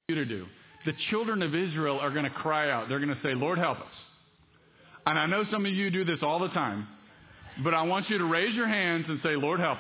you to do. The children of Israel are going to cry out. They're going to say, Lord, help us. And I know some of you do this all the time, but I want you to raise your hands and say, Lord, help us.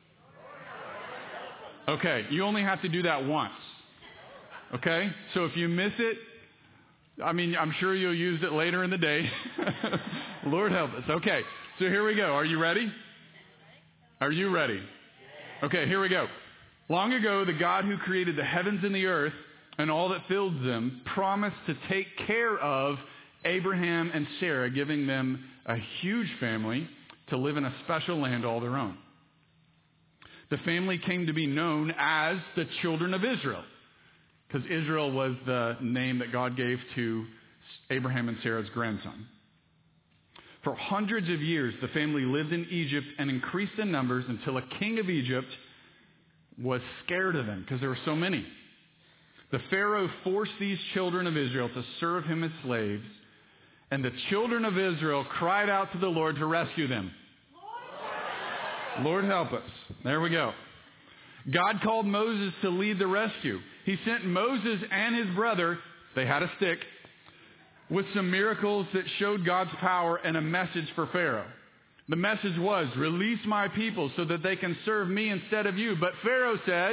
Okay, you only have to do that once. Okay? So if you miss it, I'm sure you'll use it later in the day. Lord, help us. Okay, so here we go. Are you ready? Are you ready? Okay, here we go. Long ago, the God who created the heavens and the earth and all that fills them promised to take care of Abraham and Sarah, giving them a huge family to live in a special land all their own. The family came to be known as the children of Israel, because Israel was the name that God gave to Abraham and Sarah's grandson. For hundreds of years, the family lived in Egypt and increased in numbers until a king of Egypt was scared of them because there were so many. The Pharaoh forced these children of Israel to serve him as slaves, and the children of Israel cried out to the Lord to rescue them. Lord, help us. There we go. God called Moses to lead the rescue. He sent Moses and his brother, they had a stick, with some miracles that showed God's power and a message for Pharaoh. The message was, release my people so that they can serve me instead of you. But Pharaoh said,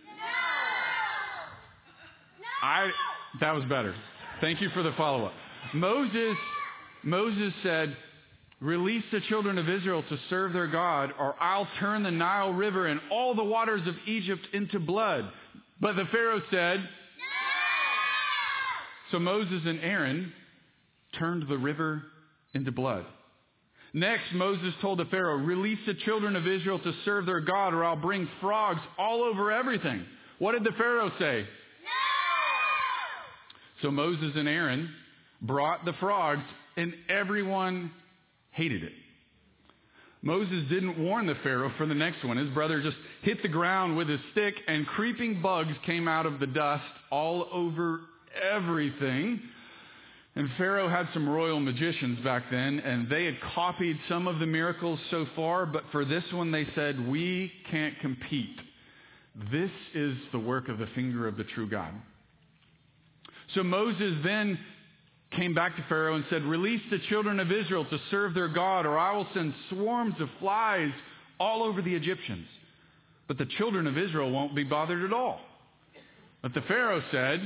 no. That was better. Thank you for the follow-up. Moses said, release the children of Israel to serve their God, or I'll turn the Nile River and all the waters of Egypt into blood. But the Pharaoh said, no. So Moses and Aaron turned the river into blood. Next, Moses told the Pharaoh, release the children of Israel to serve their God, or I'll bring frogs all over everything. What did the Pharaoh say? No! So Moses and Aaron brought the frogs, and everyone hated it. Moses didn't warn the Pharaoh for the next one. His brother just hit the ground with his stick, and creeping bugs came out of the dust all over everything. And Pharaoh had some royal magicians back then, and they had copied some of the miracles so far, but for this one they said, we can't compete. This is the work of the finger of the true God. So Moses then came back to Pharaoh and said, release the children of Israel to serve their God, or I will send swarms of flies all over the Egyptians. But the children of Israel won't be bothered at all. But the Pharaoh said,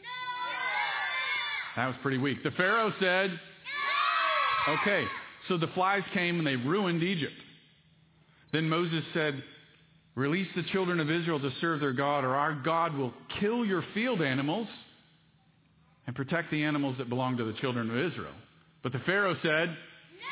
that was pretty weak. The Pharaoh said, no! Okay, so the flies came and they ruined Egypt. Then Moses said, release the children of Israel to serve their God, or our God will kill your field animals and protect the animals that belong to the children of Israel. But the Pharaoh said, no!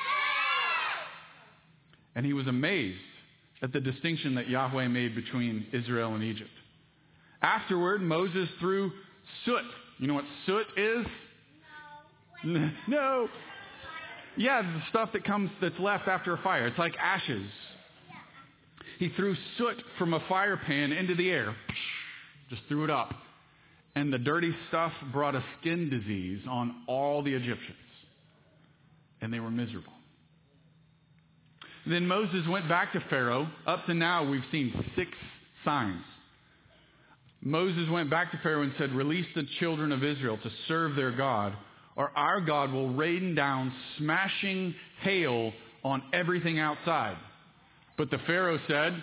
And he was amazed at the distinction that Yahweh made between Israel and Egypt. Afterward, Moses threw soot. You know what soot is? No. Yeah, the stuff that's left after a fire. It's like ashes. He threw soot from a fire pan into the air. Just threw it up. And the dirty stuff brought a skin disease on all the Egyptians. And they were miserable. Then Moses went back to Pharaoh. Up to now, we've seen 6 signs. Moses went back to Pharaoh and said, release the children of Israel to serve their God, or our God will rain down smashing hail on everything outside. But the Pharaoh said, no!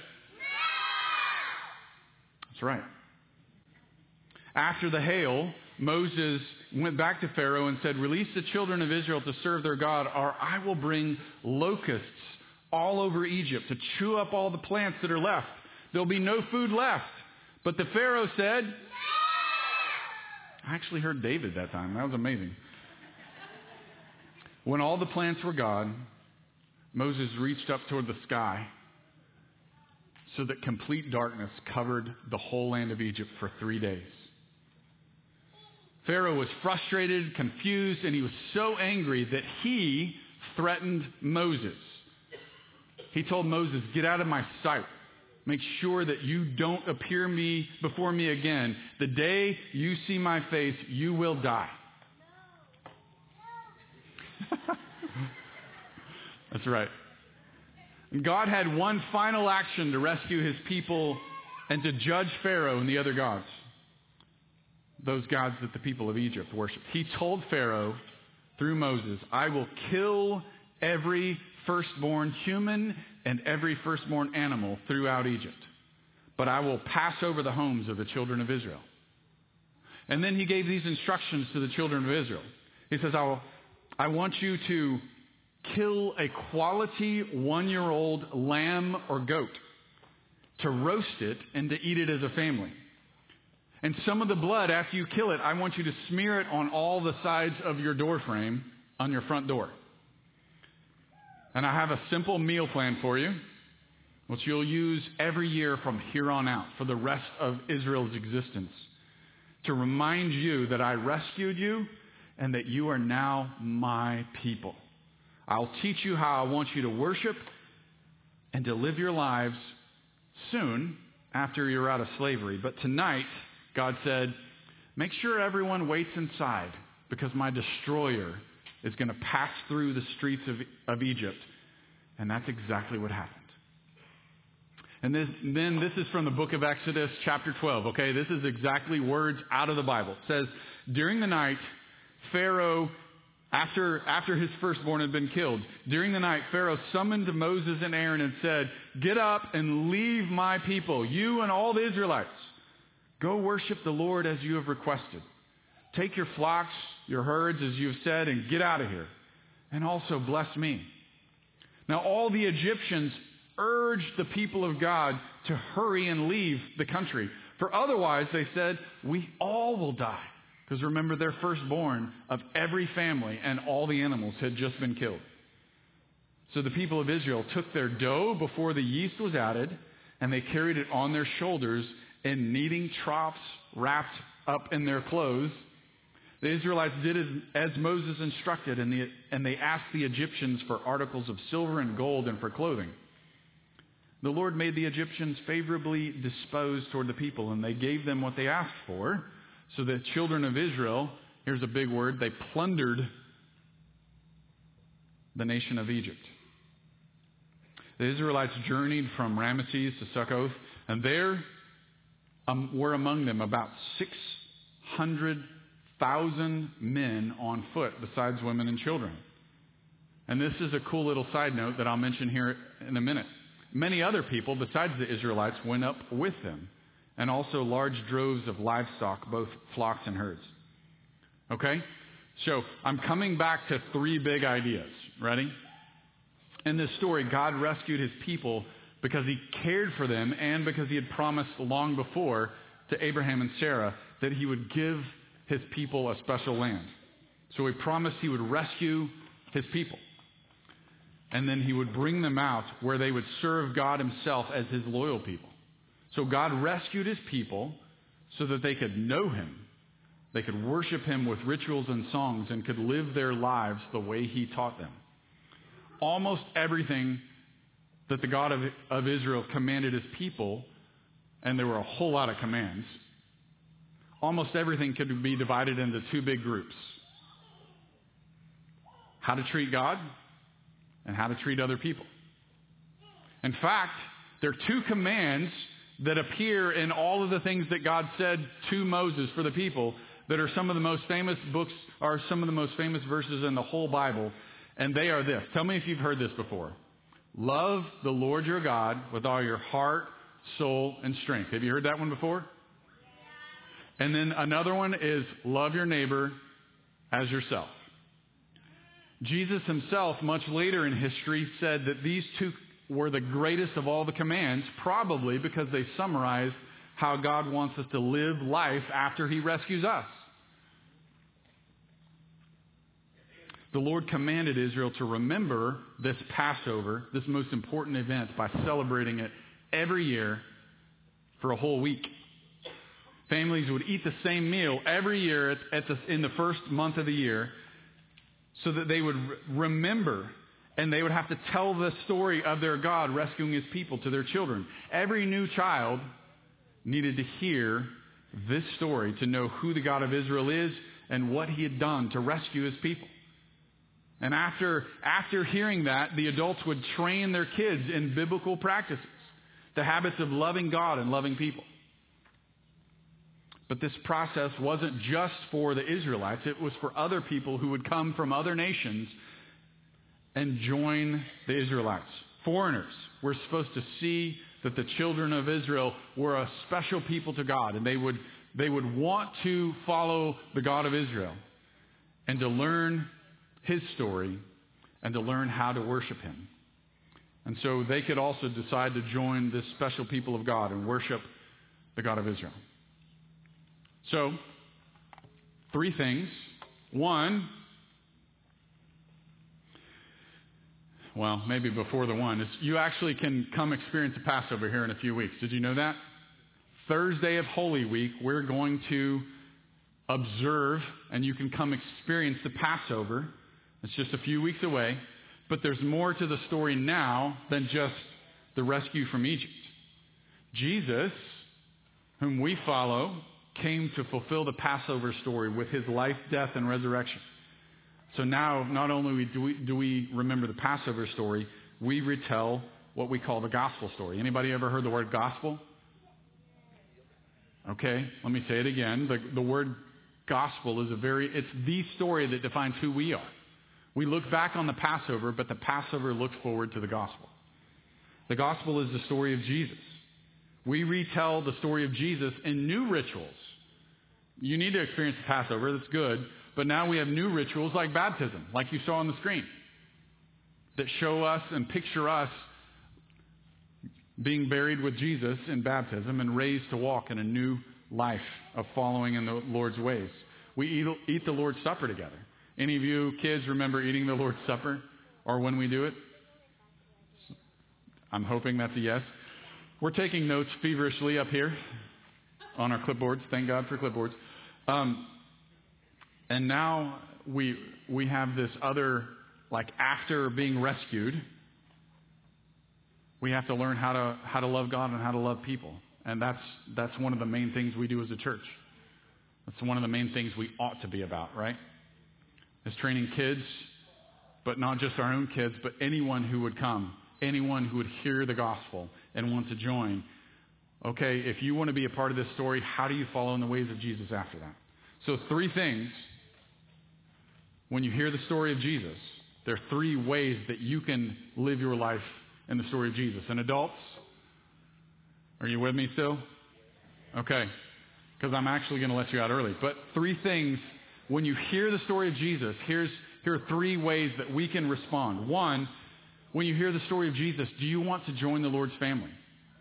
That's right. After the hail, Moses went back to Pharaoh and said, release the children of Israel to serve their God, or I will bring locusts all over Egypt to chew up all the plants that are left. There'll be no food left. But the Pharaoh said, no! I actually heard David that time. That was amazing. When all the plants were gone, Moses reached up toward the sky so that complete darkness covered the whole land of Egypt for 3 days. Pharaoh was frustrated, confused, and he was so angry that he threatened Moses. He told Moses, get out of my sight. Make sure that you don't appear before me again. The day you see my face, you will die. That's right. God had one final action to rescue his people and to judge Pharaoh and the other gods. those gods that the people of Egypt worshiped. He told Pharaoh through Moses, I will kill every firstborn human and every firstborn animal throughout Egypt, but I will pass over the homes of the children of Israel. And then he gave these instructions to the children of Israel. He says, I want you to kill a quality 1-year-old lamb or goat, to roast it and to eat it as a family. And some of the blood, after you kill it, I want you to smear it on all the sides of your door frame on your front door. And I have a simple meal plan for you, which you'll use every year from here on out for the rest of Israel's existence, to remind you that I rescued you and that you are now my people. I'll teach you how I want you to worship and to live your lives soon after you're out of slavery. But tonight, God said, make sure everyone waits inside, because my destroyer is going to pass through the streets of Egypt. And that's exactly what happened. And then this is from the book of Exodus, chapter 12. Okay, this is exactly words out of the Bible. It says, during the night, Pharaoh, after his firstborn had been killed, during the night, Pharaoh summoned Moses and Aaron and said, get up and leave my people, you and all the Israelites. Go worship the Lord as you have requested. Take your flocks, your herds, as you have said, and get out of here. And also bless me. Now all the Egyptians urged the people of God to hurry and leave the country. For otherwise, they said, we all will die. Because remember, their firstborn of every family and all the animals had just been killed. So the people of Israel took their dough before the yeast was added, and they carried it on their shoulders in kneading troughs wrapped up in their clothes. The Israelites did as Moses instructed, and they asked the Egyptians for articles of silver and gold and for clothing. The Lord made the Egyptians favorably disposed toward the people, and they gave them what they asked for. So the children of Israel, here's a big word, they plundered the nation of Egypt. The Israelites journeyed from Ramesses to Succoth, and there were among them about 600,000 men on foot, besides women and children. And this is a cool little side note that I'll mention here in a minute. Many other people, besides the Israelites, went up with them, and also large droves of livestock, both flocks and herds. Okay? So I'm coming back to 3 big ideas. Ready? In this story, God rescued his people because he cared for them and because he had promised long before to Abraham and Sarah that he would give his people a special land. So he promised he would rescue his people. And then he would bring them out where they would serve God himself as his loyal people. So God rescued his people so that they could know him. They could worship him with rituals and songs and could live their lives the way he taught them. Almost everything that the God of Israel commanded his people, and there were a whole lot of commands, almost everything could be divided into 2 big groups. How to treat God and how to treat other people. In fact, there are 2 commands that appear in all of the things that God said to Moses for the people that are some of the most famous books, or some of the most famous verses in the whole Bible. And they are this. Tell me if you've heard this before. Love the Lord your God with all your heart, soul, and strength. Have you heard that one before? And then another one is love your neighbor as yourself. Jesus himself, much later in history, said that these 2 were the greatest of all the commands, probably because they summarize how God wants us to live life after he rescues us. The Lord commanded Israel to remember this Passover, this most important event, by celebrating it every year for a whole week. Families would eat the same meal every year in the first month of the year so that they would remember, and they would have to tell the story of their God rescuing his people to their children. Every new child needed to hear this story to know who the God of Israel is and what he had done to rescue his people. And after hearing that, the adults would train their kids in biblical practices, the habits of loving God and loving people. But this process wasn't just for the Israelites. It was for other people who would come from other nations and join the Israelites. Foreigners were supposed to see that the children of Israel were a special people to God, and they would want to follow the God of Israel and to learn his story and to learn how to worship him. And so they could also decide to join this special people of God and worship the God of Israel. So, 3 things. 1, well, maybe before the 1, is you actually can come experience the Passover here in a few weeks. Did you know that? Thursday of Holy Week, we're going to observe, and you can come experience the Passover. It's just a few weeks away. But there's more to the story now than just the rescue from Egypt. Jesus, whom we follow, came to fulfill the Passover story with his life, death, and resurrection. So now, not only do we remember the Passover story, we retell what we call the gospel story. Anybody ever heard the word gospel? Okay, let me say it again. The word gospel is it's the story that defines who we are. We look back on the Passover, but the Passover looks forward to the gospel. The gospel is the story of Jesus. We retell the story of Jesus in new rituals. You need to experience the Passover, that's good. But now we have new rituals like baptism, like you saw on the screen, that show us and picture us being buried with Jesus in baptism and raised to walk in a new life of following in the Lord's ways. We eat the Lord's Supper together. Any of you kids remember eating the Lord's Supper or when we do it? I'm hoping that's a yes. We're taking notes feverishly up here on our clipboards. Thank God for clipboards. And now we have this other, like after being rescued, we have to learn how to love God and how to love people. And that's one of the main things we do as a church. That's one of the main things we ought to be about, right? Is training kids, but not just our own kids, but anyone who would come, anyone who would hear the gospel and want to join. Okay, if you want to be a part of this story, how do you follow in the ways of Jesus after that? So 3 things. When you hear the story of Jesus, there are 3 ways that you can live your life in the story of Jesus. And adults, are you with me still? Okay, because I'm actually going to let you out early. But 3 things. When you hear the story of Jesus, here are 3 ways that we can respond. 1, when you hear the story of Jesus, do you want to join the Lord's family?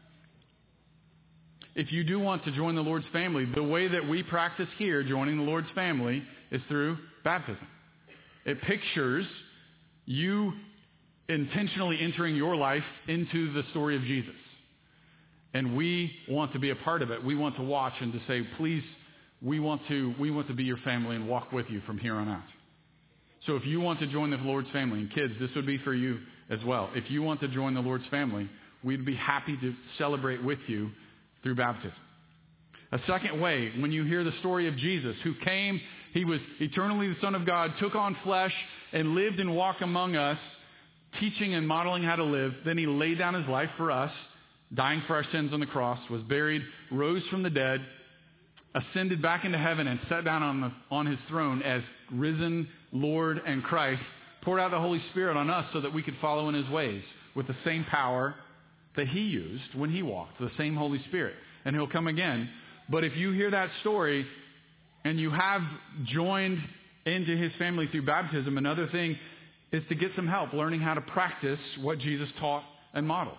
If you do want to join the Lord's family, the way that we practice here, joining the Lord's family, is through baptism. It pictures you intentionally entering your life into the story of Jesus. And we want to be a part of it. We want to watch and to say, please, we want to be your family and walk with you from here on out. So if you want to join the Lord's family, and kids, this would be for you as well. If you want to join the Lord's family, we'd be happy to celebrate with you through baptism. A second way, when you hear the story of Jesus, who came, he was eternally the Son of God, took on flesh and lived and walked among us, teaching and modeling how to live. Then he laid down his life for us, dying for our sins on the cross, was buried, rose from the dead, ascended back into heaven, and sat down on his throne as risen Lord and Christ, poured out the Holy Spirit on us so that we could follow in his ways with the same power that he used when he walked, the same Holy Spirit. And he'll come again. But if you hear that story and you have joined into his family through baptism, another thing is to get some help learning how to practice what Jesus taught and modeled.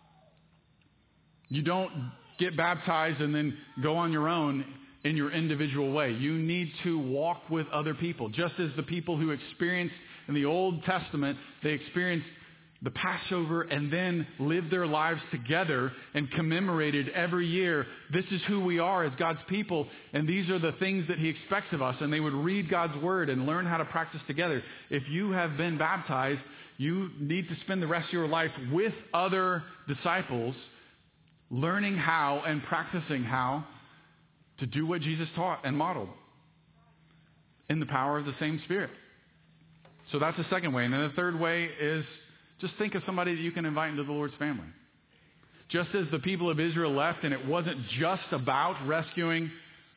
You don't get baptized and then go on your own in your individual way. You need to walk with other people. Just as the people who experienced in the Old Testament, they experienced the Passover and then lived their lives together and commemorated every year. This is who we are as God's people, and these are the things that he expects of us. And they would read God's word and learn how to practice together. If you have been baptized, you need to spend the rest of your life with other disciples, learning how and practicing how to do what Jesus taught and modeled in the power of the same Spirit. So that's the second way. And then the third way is just think of somebody that you can invite into the Lord's family. Just as the people of Israel left, and it wasn't just about rescuing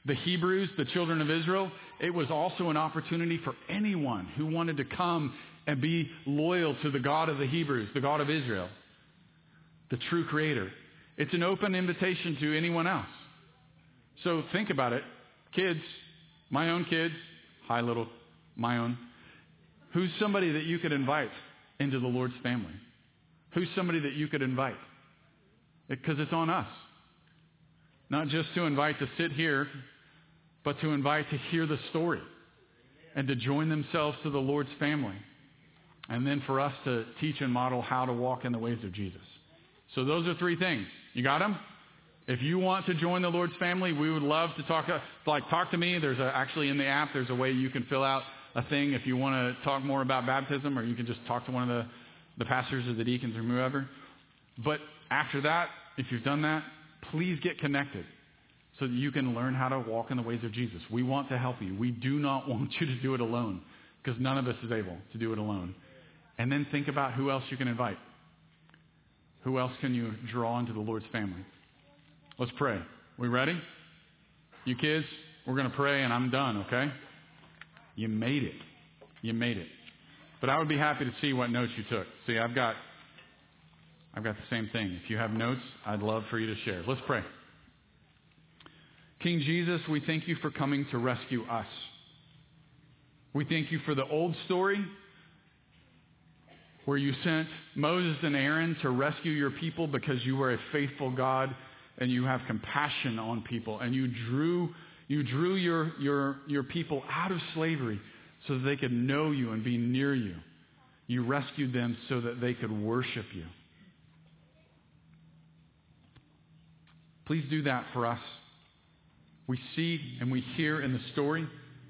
the Hebrews, the children of Israel, it was also an opportunity for anyone who wanted to come and be loyal to the God of the Hebrews, the God of Israel, the true creator. It's an open invitation to anyone else. So think about it. Kids, my own kids, hi little, my own. Who's somebody that you could invite into the Lord's family? Who's somebody that you could invite? Because it's on us. Not just to invite to sit here, but to invite to hear the story and to join themselves to the Lord's family. And then for us to teach and model how to walk in the ways of Jesus. So those are 3 things. You got them? If you want to join the Lord's family, we would love to talk to me. There's actually in the app, there's a way you can fill out a thing if you want to talk more about baptism, or you can just talk to one of the pastors or the deacons or whoever. But after that, if you've done that, please get connected so that you can learn how to walk in the ways of Jesus. We want to help you. We do not want you to do it alone, because none of us is able to do it alone. And then think about who else you can invite. Who else can you draw into the Lord's family? Let's pray. We ready? You kids, we're going to pray and I'm done, okay? You made it. You made it. But I would be happy to see what notes you took. See, I've got the same thing. If you have notes, I'd love for you to share. Let's pray. King Jesus, we thank you for coming to rescue us. We thank you for the old story where you sent Moses and Aaron to rescue your people because you are a faithful God and you have compassion on people, and you drew your people out of slavery so that they could know you and be near you. You rescued them so that they could worship you. Please do that for us. We see and we hear in the story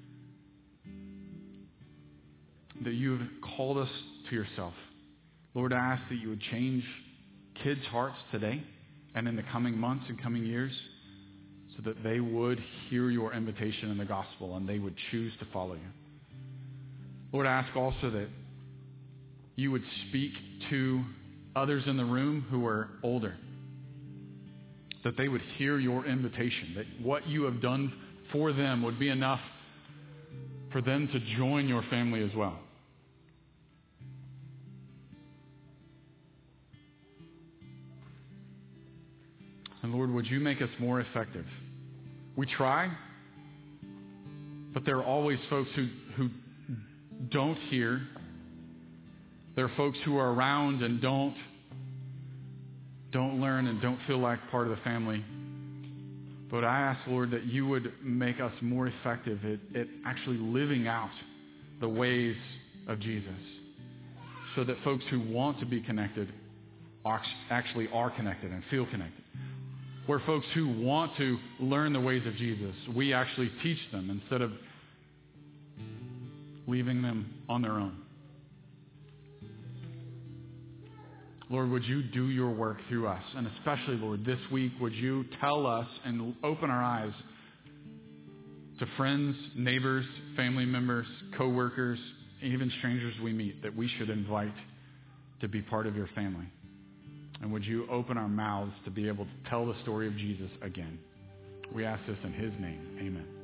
that you have called us to yourself. Lord, I ask that you would change kids' hearts today and in the coming months and coming years so that they would hear your invitation in the gospel and they would choose to follow you. Lord, I ask also that you would speak to others in the room who are older, that they would hear your invitation, that what you have done for them would be enough for them to join your family as well. And Lord, would you make us more effective? We try, but there are always folks who don't hear. There are folks who are around and don't learn and don't feel like part of the family. But I ask, Lord, that you would make us more effective at actually living out the ways of Jesus so that folks who want to be connected actually are connected and feel connected. Where folks who want to learn the ways of Jesus, we actually teach them instead of leaving them on their own. Lord, would you do your work through us? And especially, Lord, this week, would you tell us and open our eyes to friends, neighbors, family members, co-workers, even strangers we meet that we should invite to be part of your family? And would you open our mouths to be able to tell the story of Jesus again? We ask this in his name. Amen.